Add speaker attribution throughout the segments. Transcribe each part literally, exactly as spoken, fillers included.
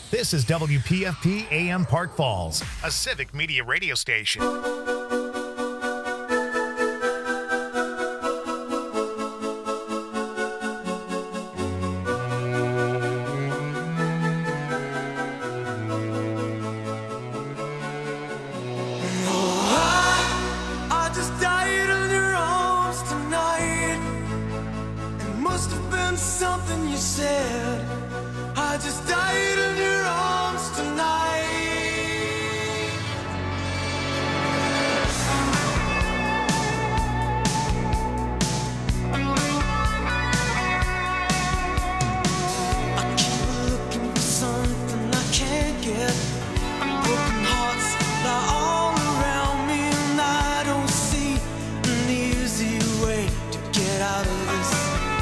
Speaker 1: This is W P F P A M Park Falls, a civic media radio station.
Speaker 2: Something you said, I just died in your arms tonight. I keep looking for something I can't get. Broken hearts lie all around me, and I don't see an easy way to get out of this.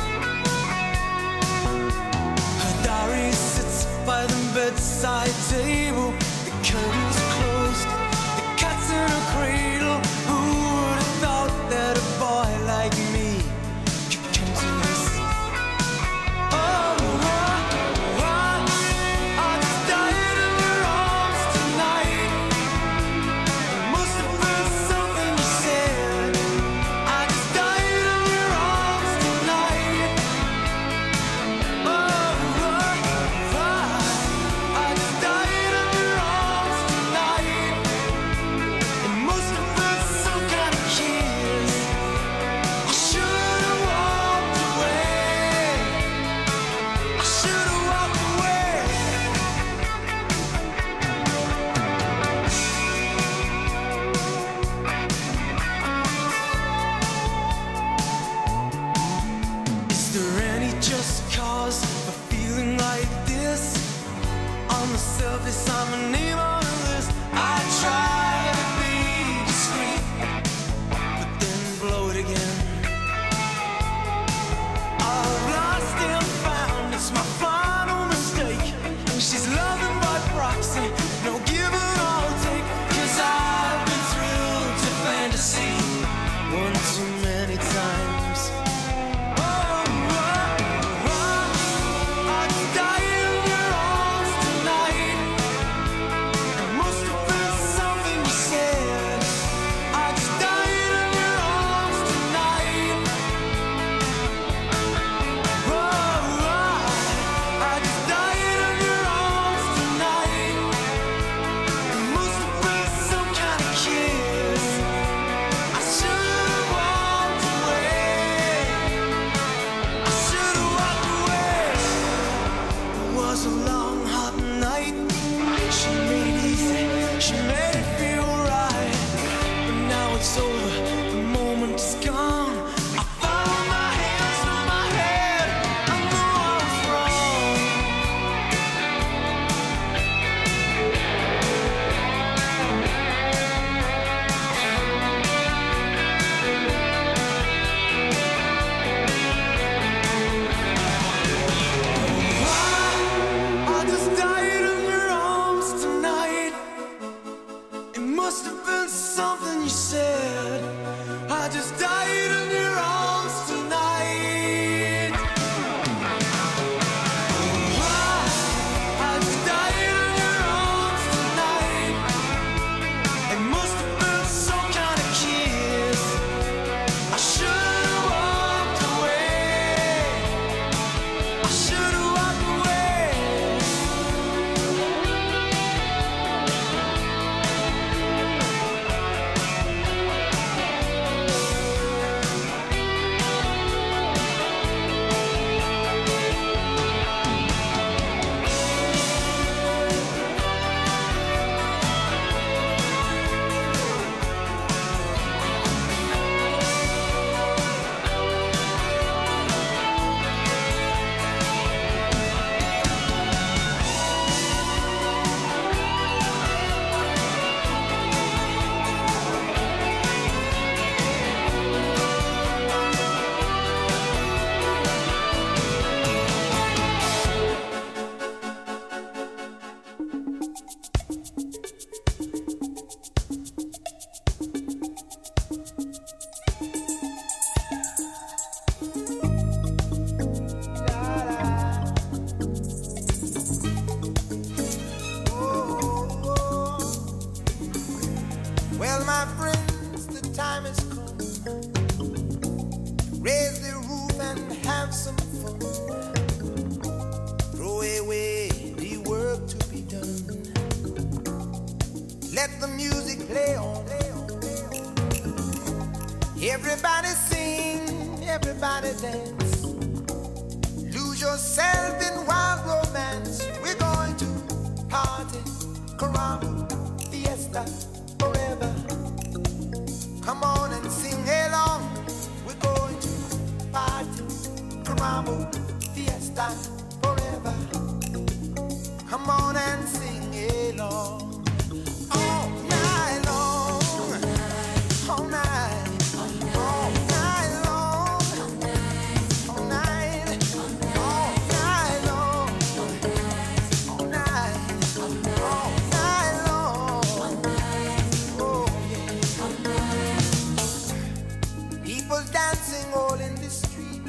Speaker 2: By the bedside table, the curtains closed, the cat's in a cradle. Who would have thought that a boy like me could come to this? Oh, I, I, I just died in your arms tonight. It must have been something you said. I just died in your arms tonight. Oh, surface, I'm a name on a list. I try to be discreet, but then blow it again. I've lost and found, it's my final mistake. She's loving by proxy, no give and I'll take. Cause I've been thrilled to fantasy one too many times. I Everybody sing, everybody dance. Lose yourself in wild romance. We're going to party, caramba, fiesta, forever. Come on and sing along. We're going to party, caramba, fiesta, forever. Come on and sing along. All night long, all night. All in the street,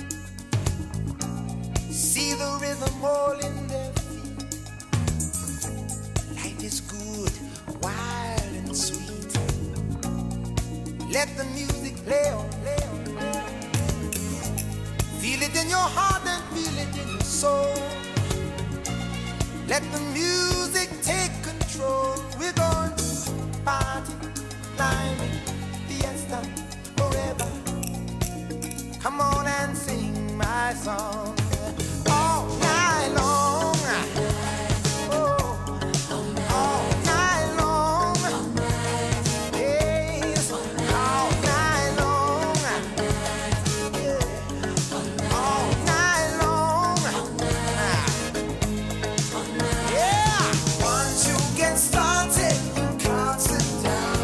Speaker 2: see the rhythm all in their feet. Life is good, wild and sweet. Let the music play on, play on, play on. Feel it in your heart and feel it in your soul. Let the music take control. We're going to party, climbing, fiesta, forever. Come on and sing my song all night long. Oh, all night long. Yes, all night long. Yeah, all night long. Yeah, once you get started, you can't sit down.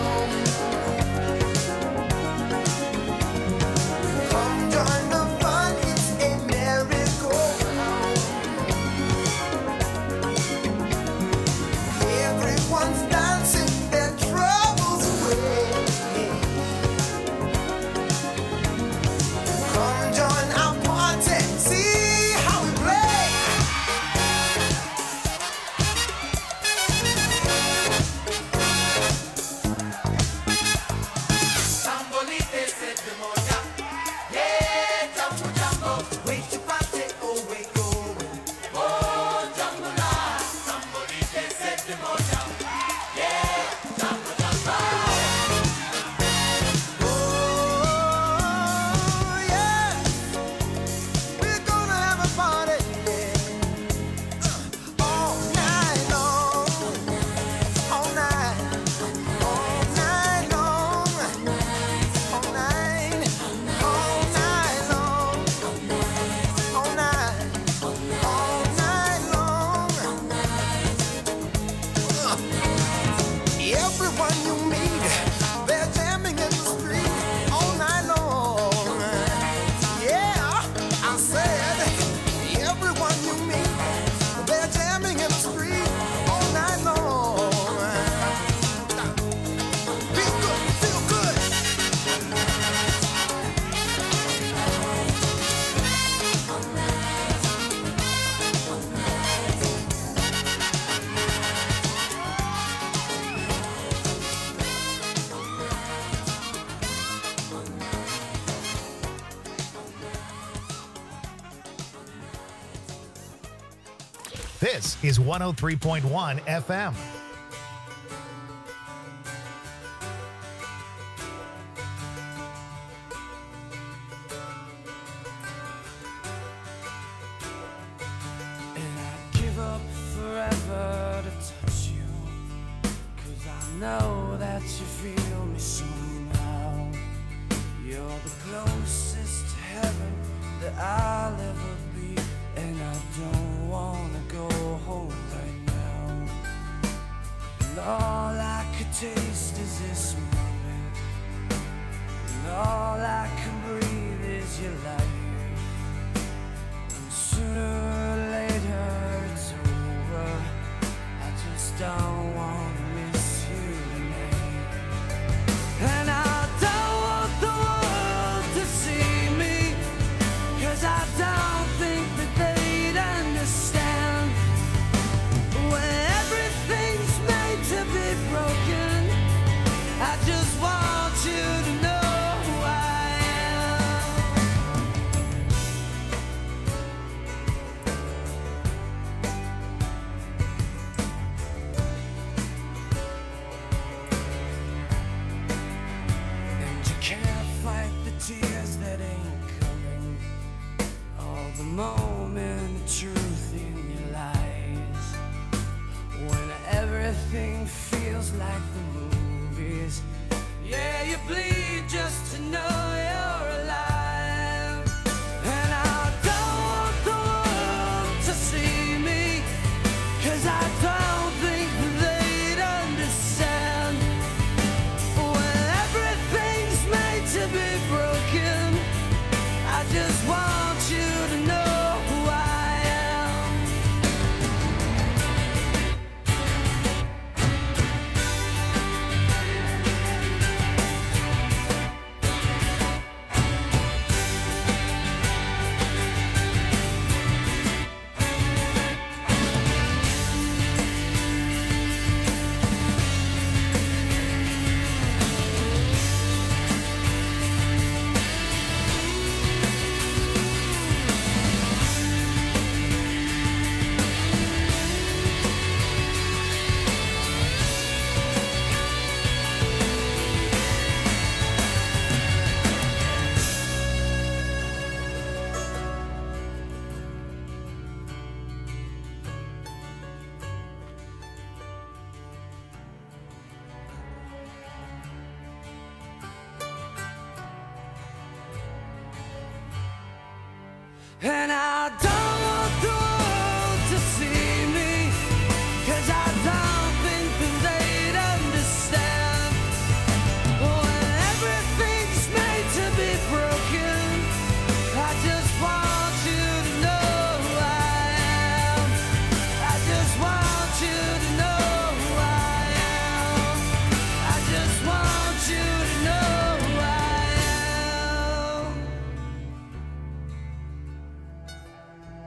Speaker 1: This is one oh three point one F M.
Speaker 2: And I'd give up forever to touch you, 'cause I know that you feel me somehow. You're the closest to heaven that I'll ever be, and I don't wanna go home right now. And all I could taste is this moment, and all I can breathe is your light. And sooner or later it's over. I just don't wanna miss you tonight. And I don't want the world to see me, 'cause I don't think that they'd understand. When everything's made to be broken, I just want you to know who I am. everything feels like the movies. Yeah, you bleed just to know you're alive. And I don't want the world to see me, 'cause I don't think they'd understand. When everything's made to be broken, I just want you to know who I am. And I don't want the world to see me, 'cause I don't think that they'd understand. When everything's made to be broken, I just want you to know who I am. I just want you to know who I am. I just want you to know who I am.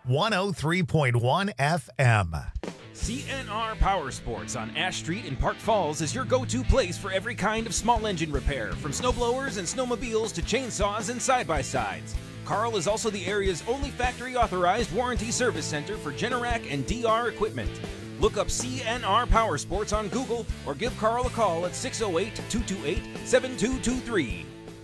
Speaker 1: one oh three point one F M.
Speaker 3: C N R Power Sports on Ash Street in Park Falls is your go-to place for every kind of small engine repair, from snowblowers and snowmobiles to chainsaws and side-by-sides. Carl is also the area's only factory-authorized warranty service center for Generac and D R equipment. Look up C N R Power Sports on Google or give Carl a call at six oh eight, two two eight, seven two two three.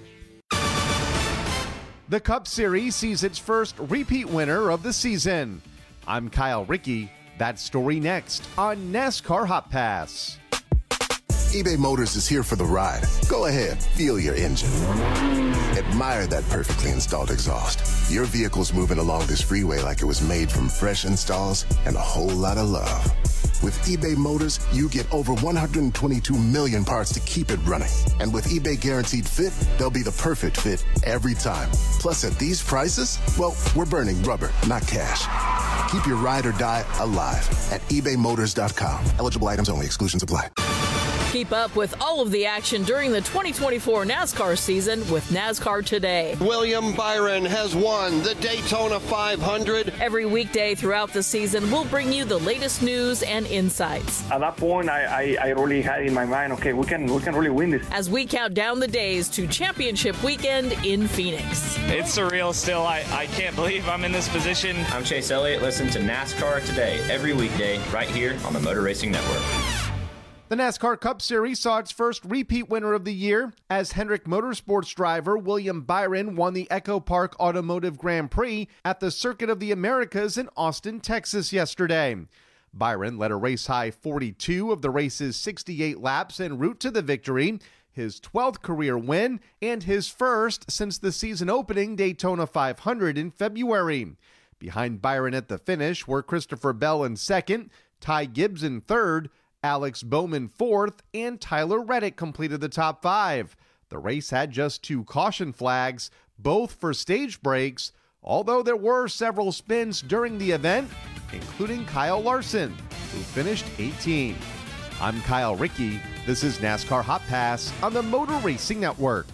Speaker 4: The Cup Series sees its first repeat winner of the season. I'm Kyle Rickey. That story next on NASCAR Hot Pass.
Speaker 5: eBay Motors is here for the ride. Go ahead, feel your engine. Admire that perfectly installed exhaust. Your vehicle's moving along this freeway like it was made from fresh installs and a whole lot of love. With eBay Motors, you get over one hundred twenty-two million parts to keep it running. And with eBay Guaranteed Fit, they'll be the perfect fit every time. Plus, at these prices, well, we're burning rubber, not cash. Keep your ride or die alive at ebay motors dot com. Eligible items only. Exclusions apply.
Speaker 6: Keep up with all of the action during the twenty twenty-four NASCAR season with NASCAR Today.
Speaker 7: William Byron has won the Daytona five hundred.
Speaker 6: Every weekday throughout the season, we'll bring you the latest news and insights.
Speaker 8: At that point, I, I, I really had in my mind, okay, we can we can really win this.
Speaker 6: As we count down the days to championship weekend in Phoenix.
Speaker 9: It's surreal still. I, I can't believe I'm in this position.
Speaker 10: I'm Chase Elliott. Listen to NASCAR Today every weekday right here on the Motor Racing Network.
Speaker 4: The NASCAR Cup Series saw its first repeat winner of the year as Hendrick Motorsports driver William Byron won the Echo Park Automotive Grand Prix at the Circuit of the Americas in Austin, Texas yesterday. Byron led a race-high forty-two of the race's sixty-eight laps en route to the victory, his twelfth career win, and his first since the season-opening Daytona five hundred in February. Behind Byron at the finish were Christopher Bell in second, Ty Gibbs in third, Alex Bowman fourth, and Tyler Reddick completed the top five. The race had just two caution flags, both for stage breaks, although there were several spins during the event, including Kyle Larson, who finished eighteenth. I'm Kyle Rickey. This is NASCAR Hot Pass on the Motor Racing Network.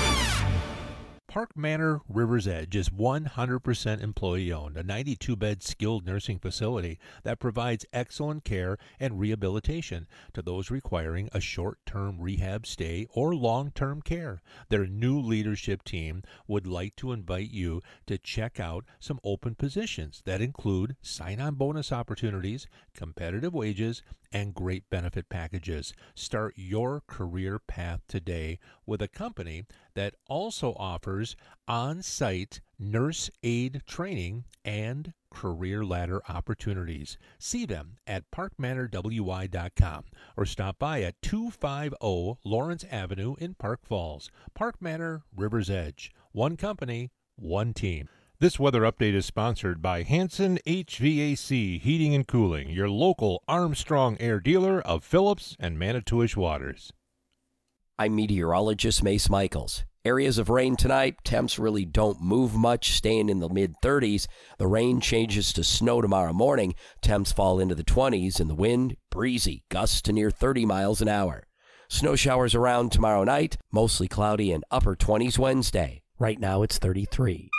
Speaker 11: Park Manor River's Edge is one hundred percent employee-owned, a ninety-two bed skilled nursing facility that provides excellent care and rehabilitation to those requiring a short-term rehab stay or long-term care. Their new leadership team would like to invite you to check out some open positions that include sign-on bonus opportunities, competitive wages, and great benefit packages. Start your career path today with a company that also offers on-site nurse aid training and career ladder opportunities. See them at park manor w y dot com or stop by at two fifty Lawrence Avenue in Park Falls. Park Manor River's Edge. One company, one team. This weather update is sponsored by Hanson H V A C Heating and Cooling, your local Armstrong Air dealer of Phillips and Manitowish Waters.
Speaker 12: I'm meteorologist Mace Michaels. Areas of rain tonight. Temps really don't move much, staying in the mid thirties. The rain changes to snow tomorrow morning. Temps fall into the twenties, and the wind, breezy, gusts to near thirty miles an hour. Snow showers around tomorrow night, mostly cloudy and upper twenties Wednesday. Right now it's thirty-three.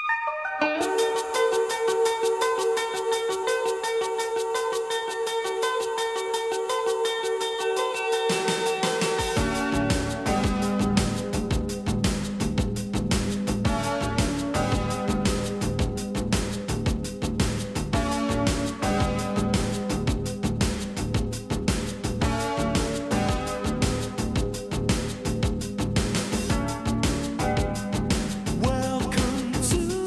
Speaker 2: Welcome to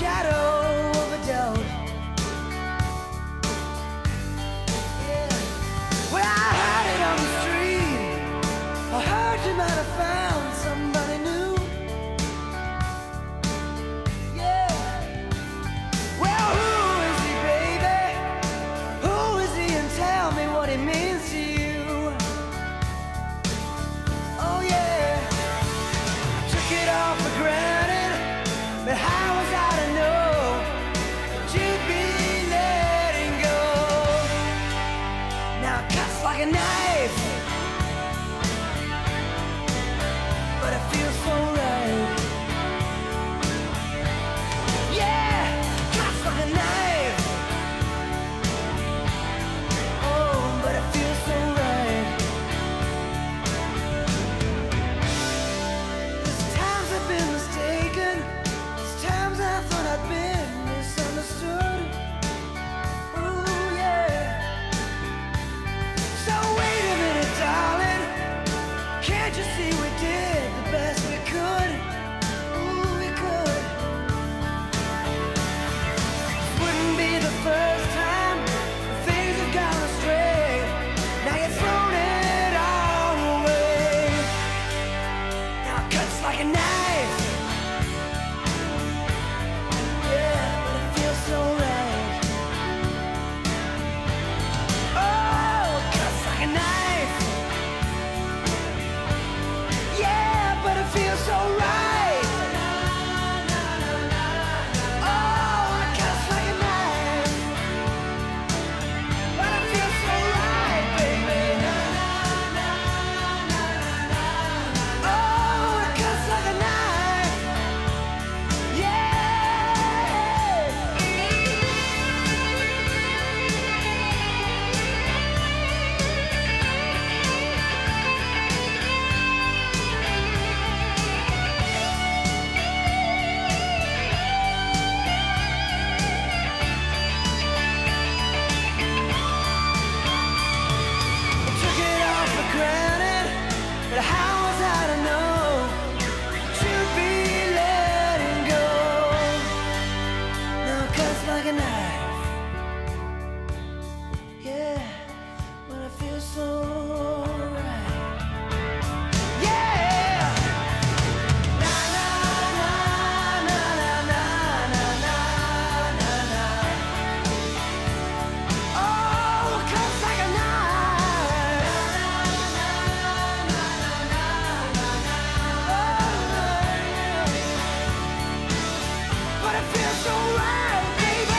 Speaker 2: shadow of a doubt. Yeah. Well, I heard it on the street. I heard you might have found somebody new. Yeah. Well, who is he, baby? Who is he, and tell me what he means to you. Oh yeah. I took it all for granted, but how was I to know that you'd be letting go? Now it cuts like a knife, but it feels so right. Yeah, cuts like a knife. Oh, but it feels so right. There's times I've been mistaken. There's times I thought I'd been misunderstood. Ooh, yeah. So wait a minute, darling. Can't you see we did the best we could? Ooh, we could. This wouldn't be the first time things have gone astray. Now you've thrown it all away. Now it cuts like a knife. Yeah, but it feels so right. Oh, it cuts like a knife. Yeah, but it feels so right. Oh, it cuts like a knife. But it feels so right, baby. Oh, it cuts like a knife. Yeah. I took it all for granted, but how was I to know you'd be letting go? Now it cuts like a knife. Yeah, but it feels so right. Yeah. Na na na na na na na na na na. Oh, it cuts like a knife. But it feels so right, baby.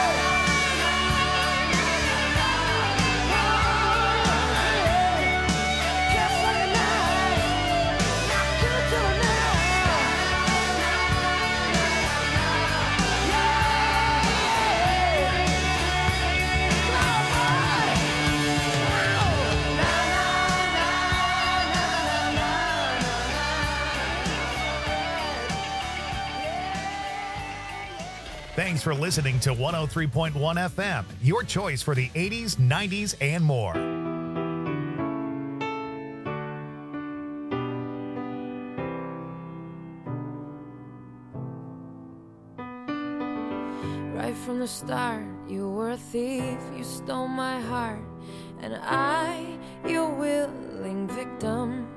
Speaker 2: Cuts like a knife. Not good to the
Speaker 1: Thanks for listening to one oh three point one F M, your choice for the eighties, nineties, and more.
Speaker 13: Right from the start, you were a thief, you stole my heart, and I, your willing victim.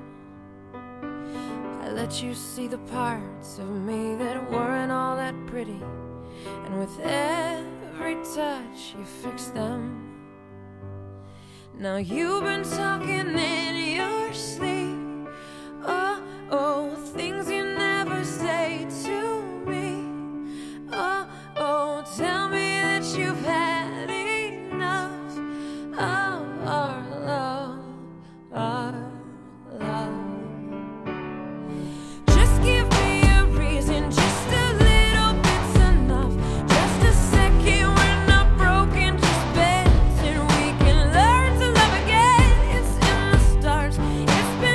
Speaker 13: I let you see the parts of me that weren't all that pretty, and with every touch you fixed them. Now you've been talking in your sleep, oh, oh, things you never say to me, oh, oh, tell me that you've had enough of our love, our love. Just give me a reason, just a little bit's enough. Just a second, we're not broken, just bent, and we can learn to love again. It's in the stars, it's been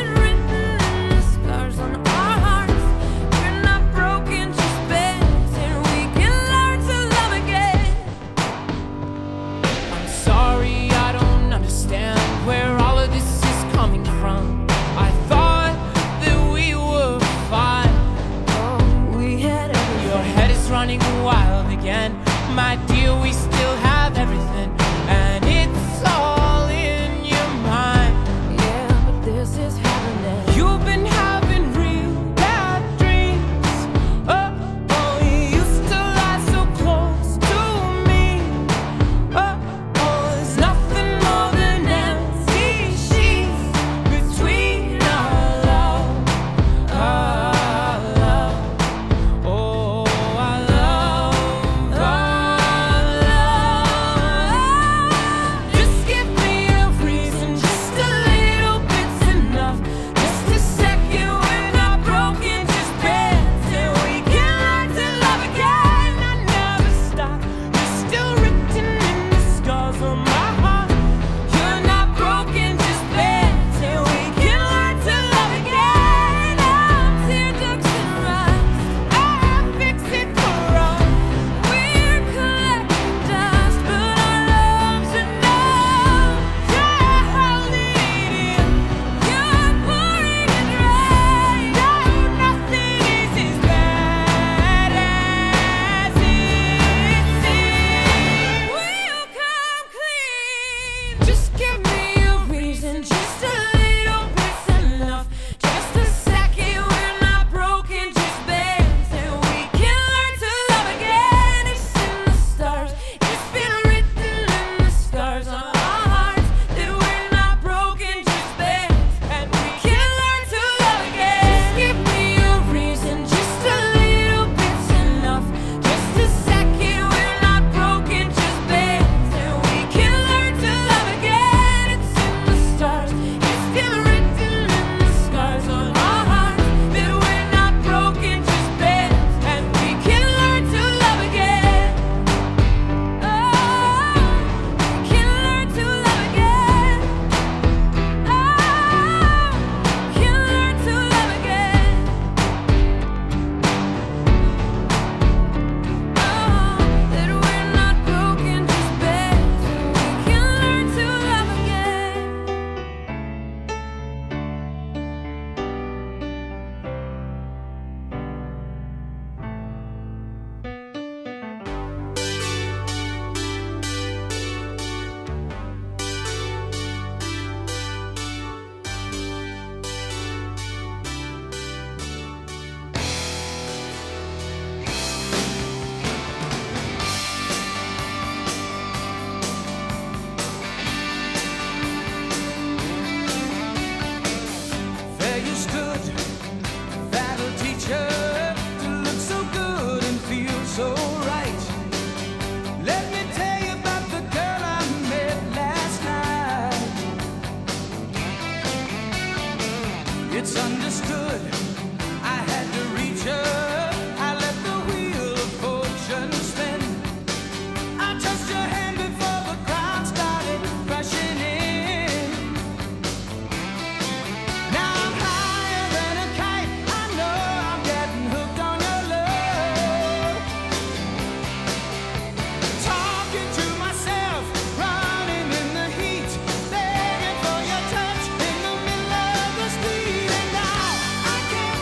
Speaker 13: togetherness. You've been having real bad dreams. Oh, oh, you used to lie so close to me. Oh, oh, there's nothing more than empty sheets between our love, our love. Oh, our love, our love. Just give me a reason, just a little bit's enough. Just a second, we're not broken, just bent, and we can learn to love again. I never stop. You're still written in the scars on my heart. You're not broken, just bent, and we can learn to love again. I'm tear ducts and rust. I fix it for us. We're collecting dust, but our love's enough. Yeah, holding it in. You're pouring it right. No, nothing is as bad as it seems. We'll come clean. Just give me a reason, just a little bit's enough. Just a second, we're not broken, just bent, and we can learn to love again. It's in the stars, it's been written in the scars on our hearts that we're not broken, just bent, and we can learn to love again. Just give me a reason, just a little bit's enough. Just a second, we're not broken, just bent, and we can learn to love again. It's in the stars, it's been written in the scars on our hearts that we're not broken, just bent, and we can learn to love again. Oh, we can learn to love again. Oh, can learn to love again. Oh, that we're not broken, just bent, and we can learn to love again.
Speaker 2: There you stood, that'll teach her to look so good and feel so right. Let me tell you about the girl I met last night. It's understood, I had to reach her. I let the wheel of fortune spin. I touched her hand before the crowd started rushing in. Now I'm higher than a kite. I know I'm getting hooked on your love. Talking to myself, running in the heat, begging for your touch in the middle of the street. And now I can't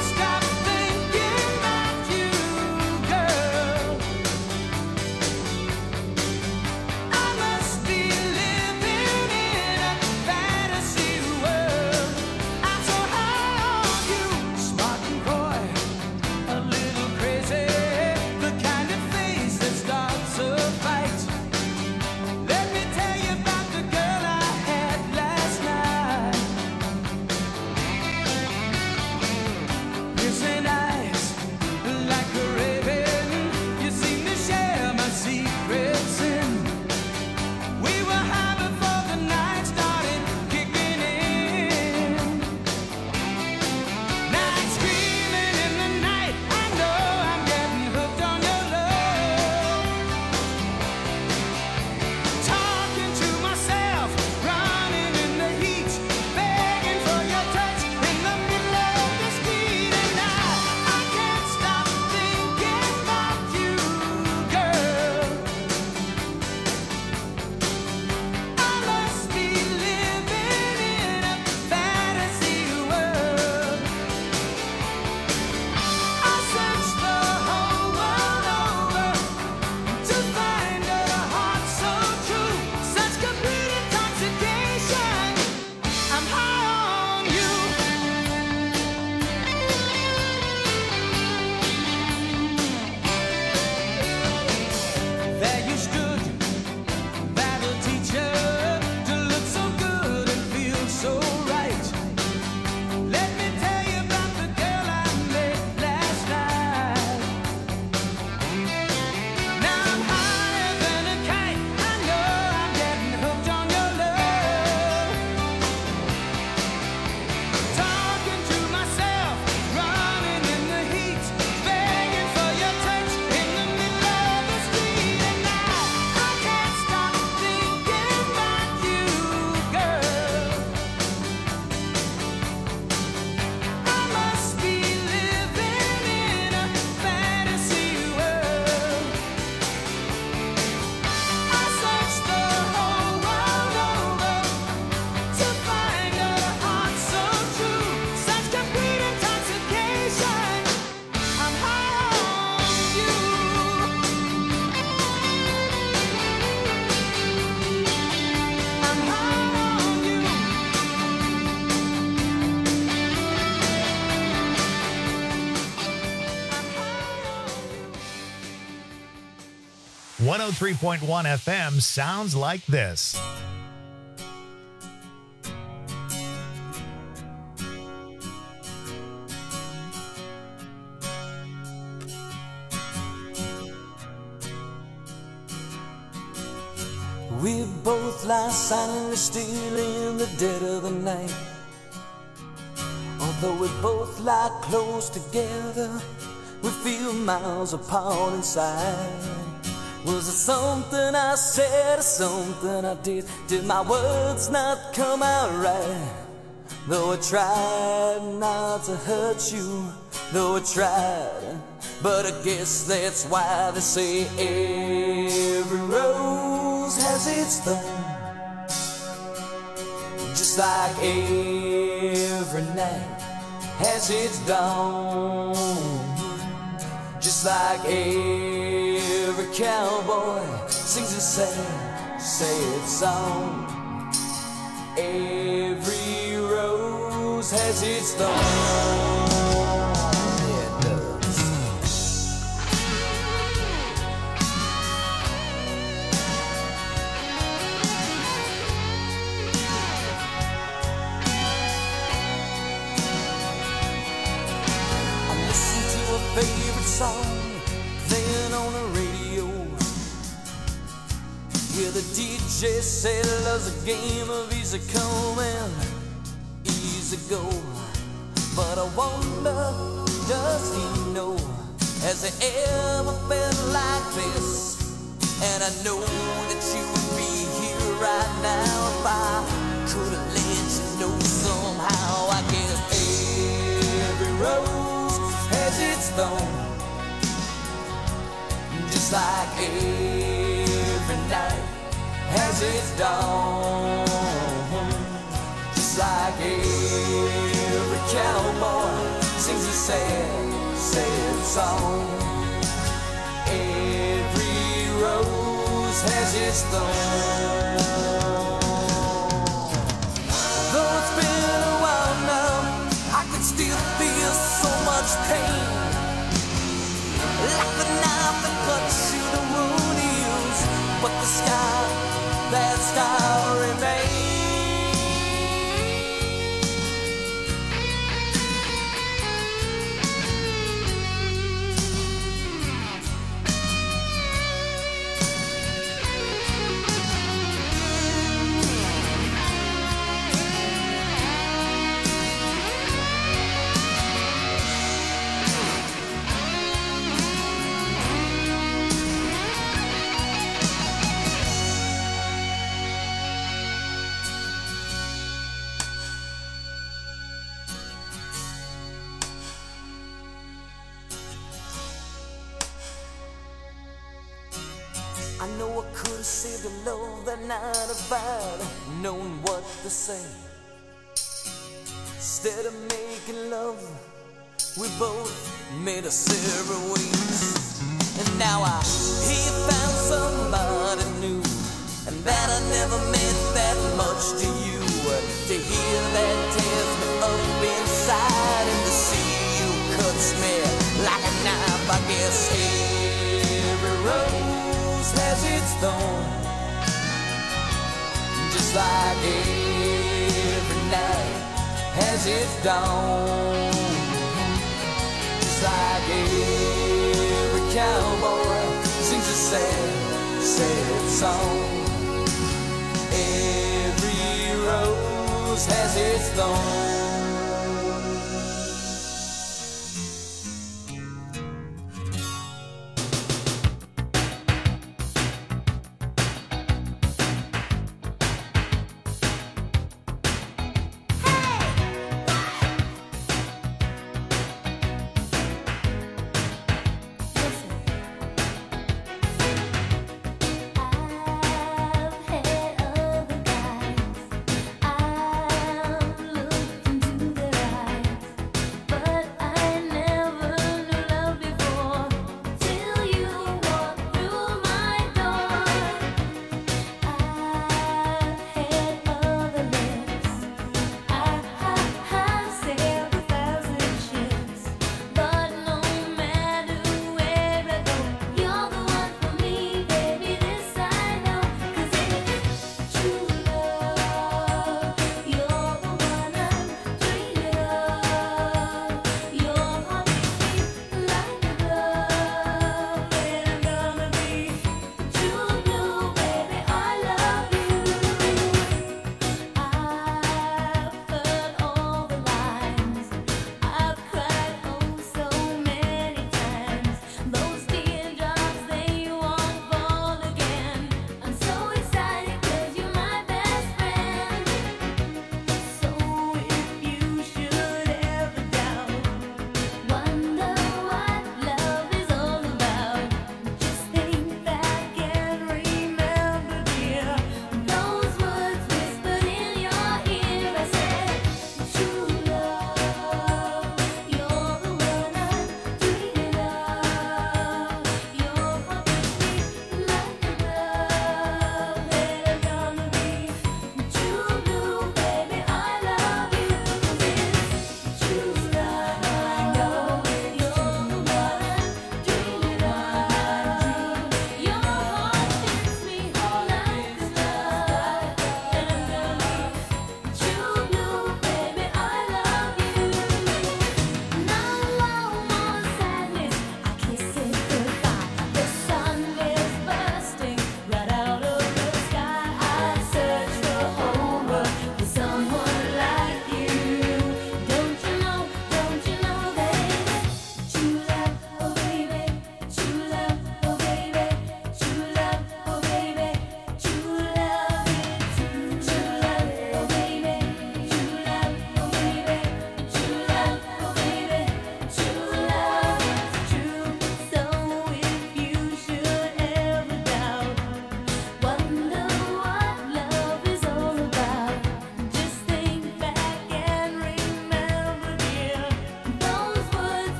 Speaker 1: one oh three point one F M sounds like this.
Speaker 2: We both lie silently still in the dead of the night. Although we both lie close together, we feel miles apart inside. Was it something I said or something I did? Did my words not come out right? Though I tried not to hurt you, though I tried, but I guess that's why they say every rose has its thorn. Just like every night has its dawn. Just like every cowboy sings a sad, sad song. Every rose has its thorn. Yeah, it does. I listen to a favorite song playing on the radio. Yeah, the D J said love's a game of easy come and easy go. But I wonder, does he know? Has he ever felt like this? And I know that you would be here right now if I could have let you know somehow. I guess every rose has its thorn. Just like every night has its dawn. Just like every cowboy sings a sad, sad song. Every rose has its thorn. Though it's been a while now, I can still feel so much pain. Like the knife that cuts you, the wound heals, but the scar, that scar remains. I know I could have saved a love that night if I'd known what to say. Instead of making love, we both made us separate ways. And now I he found somebody new, and that I never meant that much to you. To hear that tears me up inside, and to see you cuts me like a knife. I guess every rose has its thorn. Just like every night has its dawn. Just like every cowboy sings a sad, sad song. Every rose has its thorn.
Speaker 14: I've had other guys. I'm looking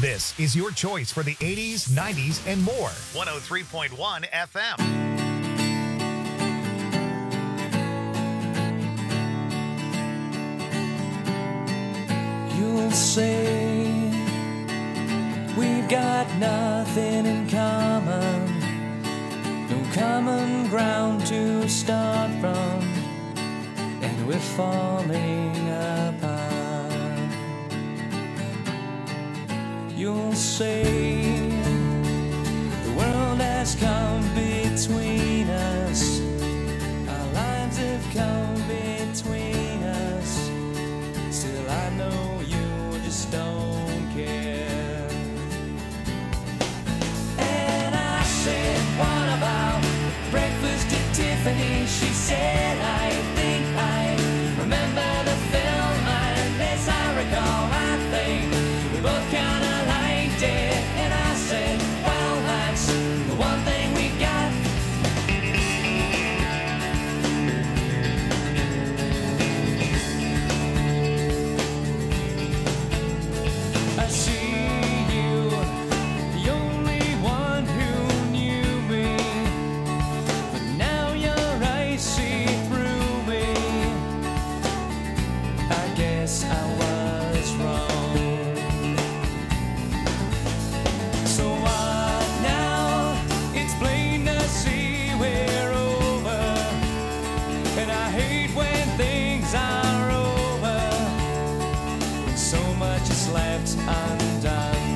Speaker 1: This is your choice for the eighties, nineties, and more. one oh three point one F M.
Speaker 2: You'll say we've got nothing in common, no common ground to start from, and we're falling apart. You'll say the world has come between us, our lives have come between us. Still I know you just don't care. And I said, what about breakfast at Tiffany? She said, I think I remember the film, and as I recall, I think we both kinda liked it. And I said, well, that's the one thing we got. I see you, the only one who knew me, but now your eyes see through me. I guess I was wrong. So what now? It's plain to see we're over, and I hate when things are over, when so much is left undone.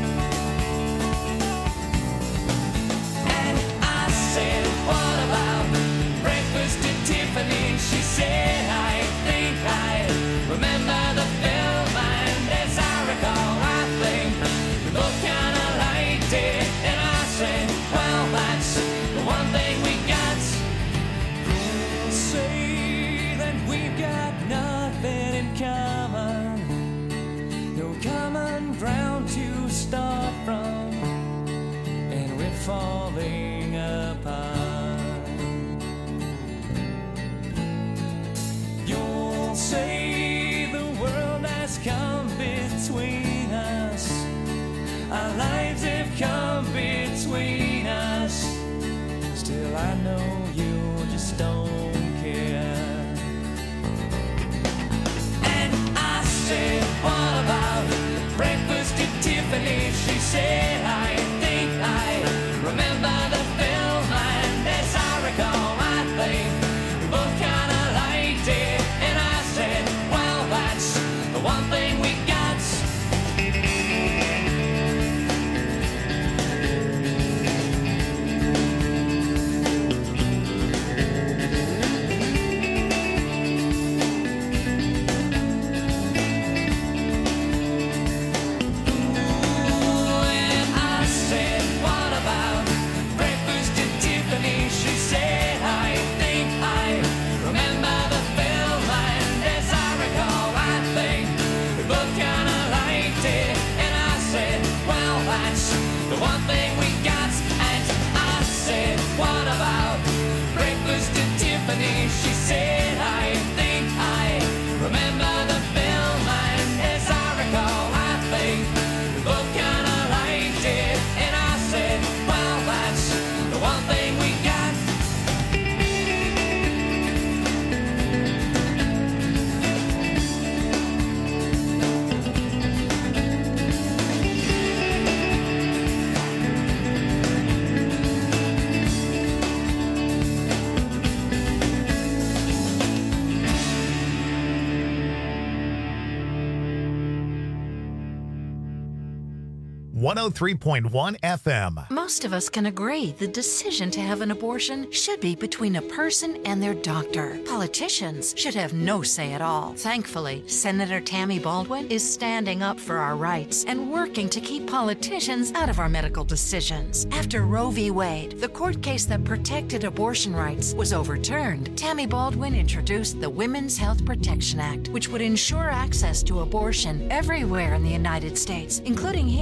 Speaker 2: And I said, what about breakfast at Tiffany? She said, I think I remember the film, and as I recall, I think we both kinda liked it. And I said, well, that's the one thing we got. You'll say that we've got nothing in common, no common ground to start from, and we're falling apart. You'll say the world has come between us, our lives have come between us. Still I know you just don't care. And I said, what about breakfast at Tiffany? She said, I think I remember the film, and as I recall, I think we both kinda liked it. And I said, well, that's the one thing we got. And I said, what about breakfast at Tiffany? She said, I think I remember the film, and as I recall, I think we both kinda liked it. And I said, well, that's the one thing we got. And I said, what about breakfast at Tiffany? She said, I think I remember the film, and as I recall, I think we both kinda liked it. And I said, well, that's the one thing we got.
Speaker 1: one oh three point one F M.
Speaker 14: Most of us can agree the decision to have an abortion should be between a person and their doctor. Politicians should have no say at all. Thankfully, Senator Tammy Baldwin is standing up for our rights and working to keep politicians out of our medical decisions. After Roe v. Wade, the court case that protected abortion rights, was overturned, Tammy Baldwin introduced the Women's Health Protection Act, which would ensure access to abortion everywhere in the United States, including here in Wisconsin.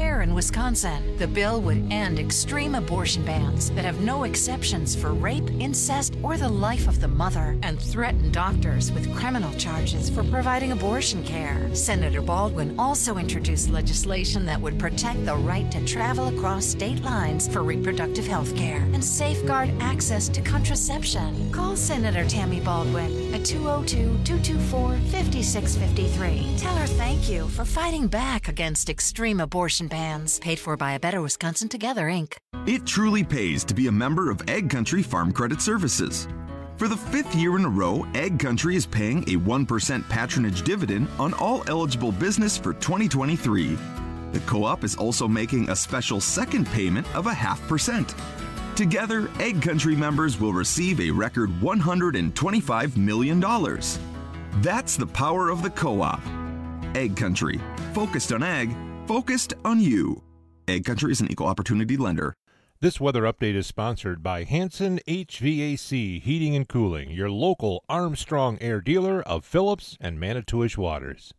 Speaker 14: Wisconsin. The bill would end extreme abortion bans that have no exceptions for rape, incest, or the life of the mother, and threaten doctors with criminal charges for providing abortion care. Senator Baldwin also introduced legislation that would protect the right to travel across state lines for reproductive health care and safeguard access to contraception. Call Senator Tammy Baldwin at two oh two, two two four, five six five three. Tell her thank you for fighting back against extreme abortion bans. Paid for by A Better Wisconsin Together, Incorporated.
Speaker 15: It truly pays to be a member of Ag Country Farm Credit Services. For the fifth year in a row, Ag Country is paying a one percent patronage dividend on all eligible business for twenty twenty-three. The co-op is also making a special second payment of a half percent. Together, Ag Country members will receive a record one hundred twenty-five million dollars. That's the power of the co-op. Ag Country, focused on ag, focused on you. Ag Country is an equal opportunity lender.
Speaker 11: This weather update is sponsored by Hanson H V A C Heating and Cooling, your local Armstrong Air dealer of Phillips and Manitowish Waters.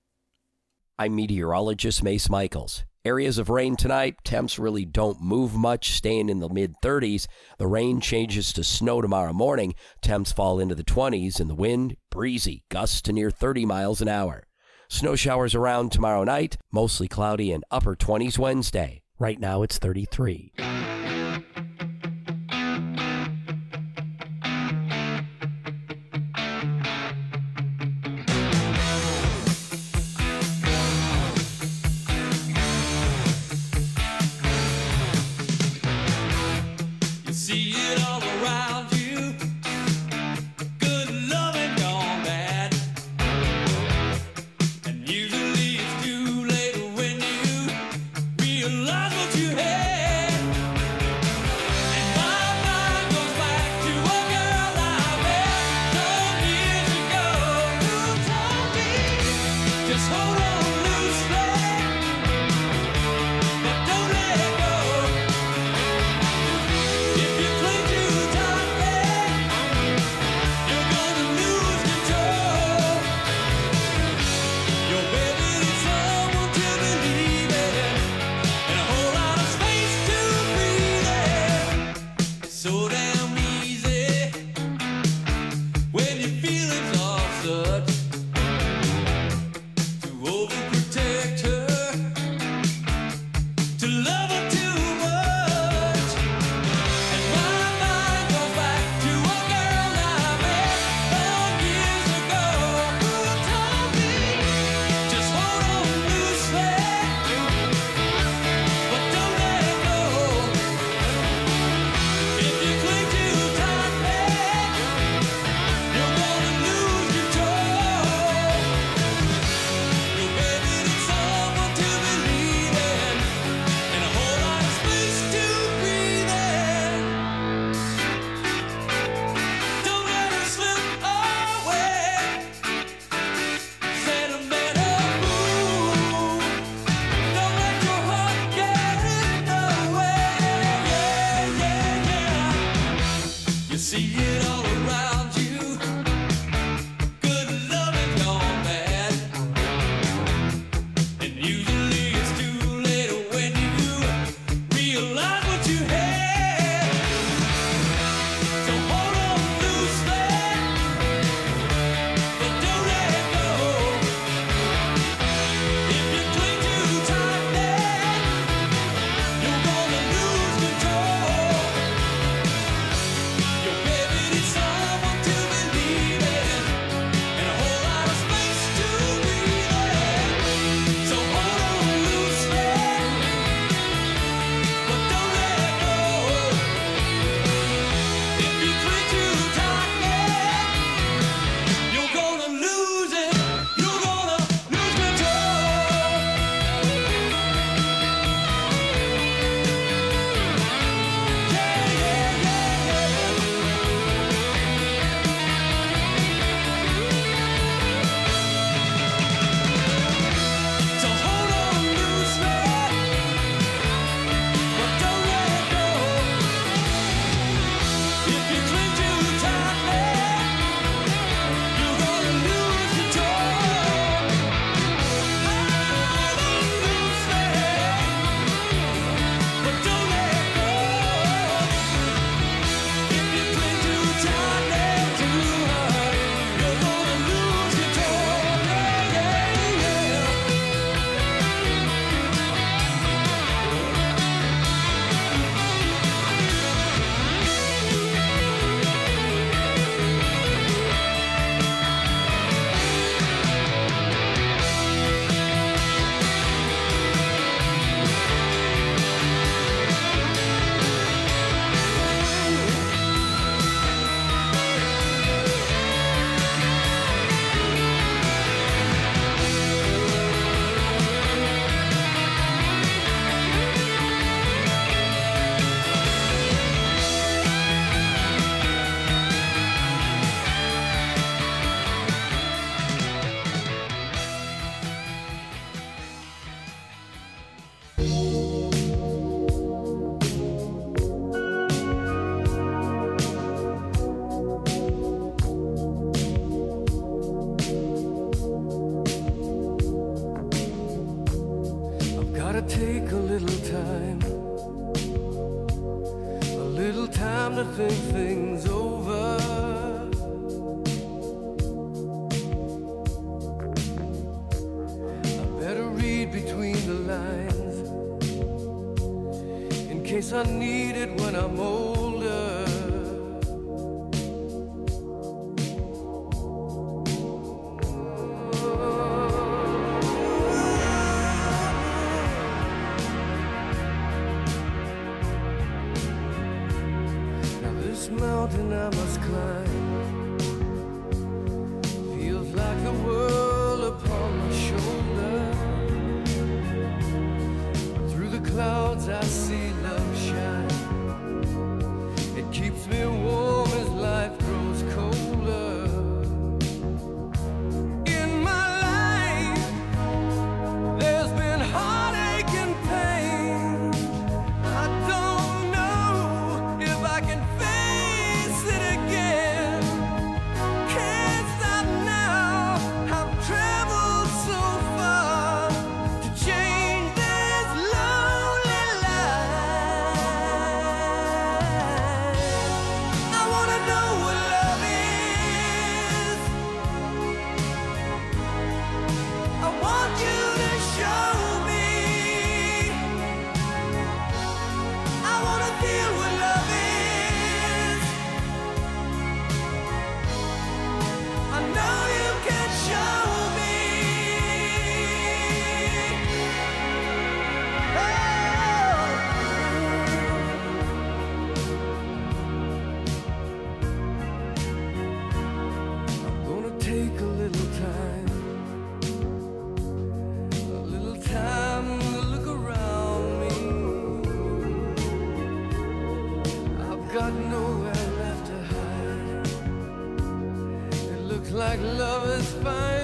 Speaker 12: I'm meteorologist Mace Michaels. Areas of rain tonight. Temps really don't move much, staying in the mid thirties. The rain changes to snow tomorrow morning. Temps fall into the twenties, and the wind, breezy, gusts to near thirty miles an hour. Snow showers around tomorrow night, mostly cloudy and upper twenties Wednesday. Right now it's thirty-three.
Speaker 2: Realize what you had. gotta take a little time, a little time to think things over. I better read between the lines in case I need it when I'm older. Mountain I must climb feels like the world upon my shoulder. Through the clouds I see love shine. It keeps me warm as life grows colder. In my life there's been heartache and pain. I don't know if I can like love is fine.